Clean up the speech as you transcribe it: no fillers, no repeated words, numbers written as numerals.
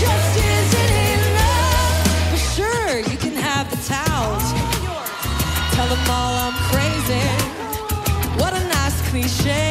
just isn't enough. But sure, you can have the towels. Tell them all I'm crazy. What a nice cliche.